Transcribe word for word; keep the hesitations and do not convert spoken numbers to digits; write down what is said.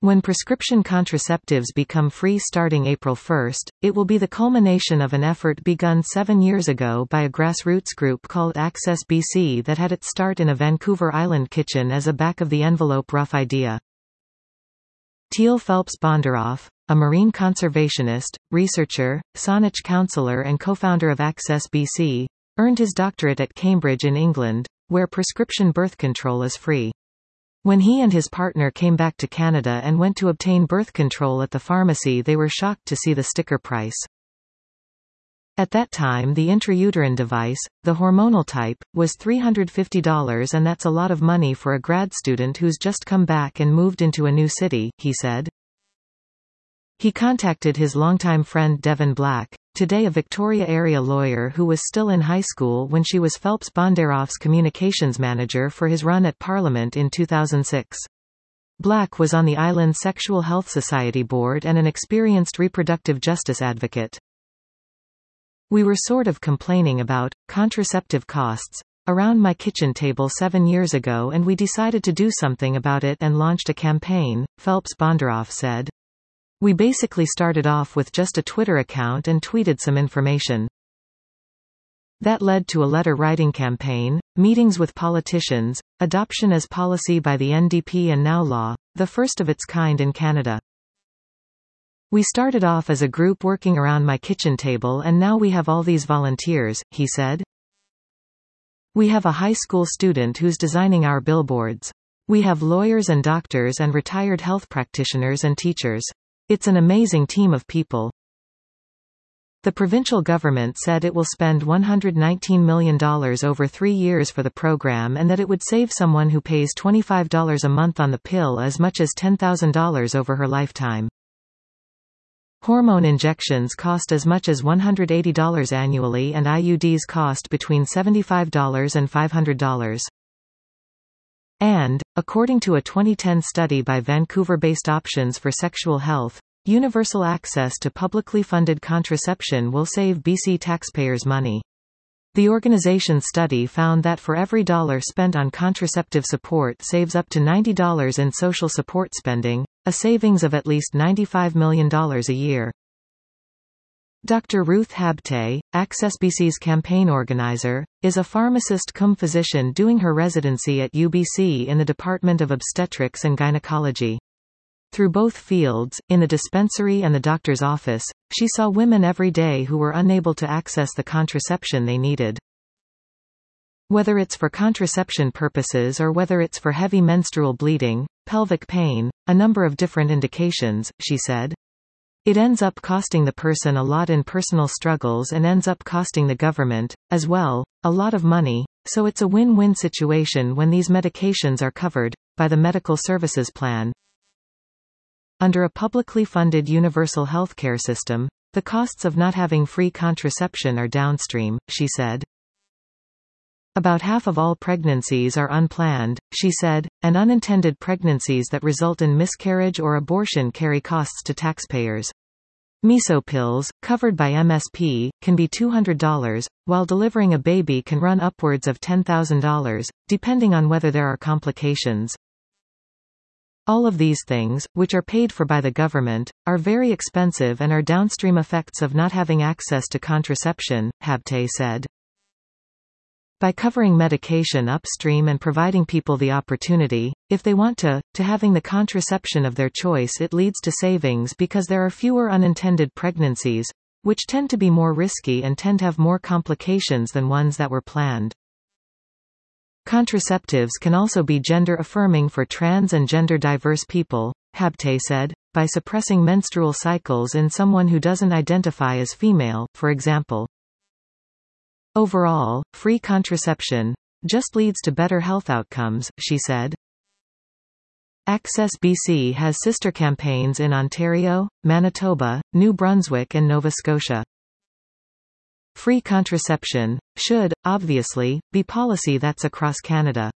When prescription contraceptives become free starting April first, it will be the culmination of an effort begun seven years ago by a grassroots group called Access B C that had its start in a Vancouver Island kitchen as a back-of-the-envelope rough idea. Teal Phelps Bondaroff, a marine conservationist, researcher, Saanich counselor and co-founder of Access B C, earned his doctorate at Cambridge in England, where prescription birth control is free. When he and his partner came back to Canada and went to obtain birth control at the pharmacy, they were shocked to see the sticker price. At that time, the intrauterine device, the hormonal type, was three hundred fifty dollars, and that's a lot of money for a grad student who's just come back and moved into a new city, he said. He contacted his longtime friend Devin Black, today a Victoria area lawyer who was still in high school when she was Phelps Bondaroff's communications manager for his run at Parliament in two thousand six. Black was on the island's Sexual Health Society board and an experienced reproductive justice advocate. We were sort of complaining about contraceptive costs around my kitchen table seven years ago, and we decided to do something about it and launched a campaign, Phelps Bondaroff said. We basically started off with just a Twitter account and tweeted some information. That led to a letter-writing campaign, meetings with politicians, adoption as policy by the N D P and Now Law, the first of its kind in Canada. We started off as a group working around my kitchen table, and now we have all these volunteers, he said. We have a high school student who's designing our billboards. We have lawyers and doctors and retired health practitioners and teachers. It's an amazing team of people. The provincial government said it will spend one hundred nineteen million dollars over three years for the program, and that it would save someone who pays twenty-five dollars a month on the pill as much as ten thousand dollars over her lifetime. Hormone injections cost as much as one hundred eighty dollars annually, and I U Ds cost between seventy-five dollars and five hundred dollars. And, according to a twenty ten study by Vancouver-based Options for Sexual Health, universal access to publicly funded contraception will save B C taxpayers money. The organization's study found that for every dollar spent on contraceptive support saves up to ninety dollars in social support spending, a savings of at least ninety-five million dollars a year. Doctor Ruth Habte, Access B C's campaign organizer, is a pharmacist cum physician doing her residency at U B C in the Department of Obstetrics and Gynecology. Through both fields, in the dispensary and the doctor's office, she saw women every day who were unable to access the contraception they needed. Whether it's for contraception purposes or whether it's for heavy menstrual bleeding, pelvic pain, a number of different indications, she said. It ends up costing the person a lot in personal struggles and ends up costing the government, as well, a lot of money, so it's a win-win situation when these medications are covered by the medical services plan. Under a publicly funded universal healthcare system, the costs of not having free contraception are downstream, she said. About half of all pregnancies are unplanned, she said, and unintended pregnancies that result in miscarriage or abortion carry costs to taxpayers. Meso pills, covered by M S P, can be two hundred dollars, while delivering a baby can run upwards of ten thousand dollars, depending on whether there are complications. All of these things, which are paid for by the government, are very expensive and are downstream effects of not having access to contraception, Habte said. By covering medication upstream and providing people the opportunity, if they want to, to having the contraception of their choice, it leads to savings because there are fewer unintended pregnancies, which tend to be more risky and tend to have more complications than ones that were planned. Contraceptives can also be gender-affirming for trans and gender-diverse people, Habte said, by suppressing menstrual cycles in someone who doesn't identify as female, for example. Overall, free contraception just leads to better health outcomes, she said. Access B C has sister campaigns in Ontario, Manitoba, New Brunswick and Nova Scotia. Free contraception should, obviously, be policy that's across Canada.